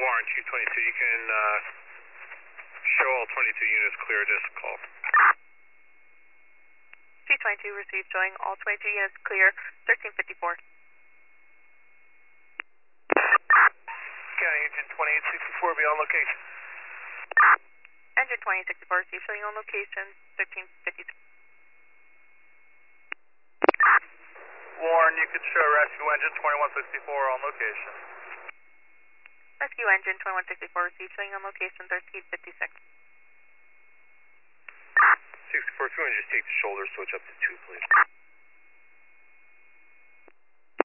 Warren, Chief 22, you can show all 22 units clear this call. Chief 22 received, showing all 22 units clear, 1354. County Engine 2864, be on location. Engine 2864 received, showing on location, 1356. Warren, you could show Rescue Engine 2164 on location. Rescue Engine 2164 received, showing on location, 1356. 64, if you want to just take the shoulder switch up to 2, please.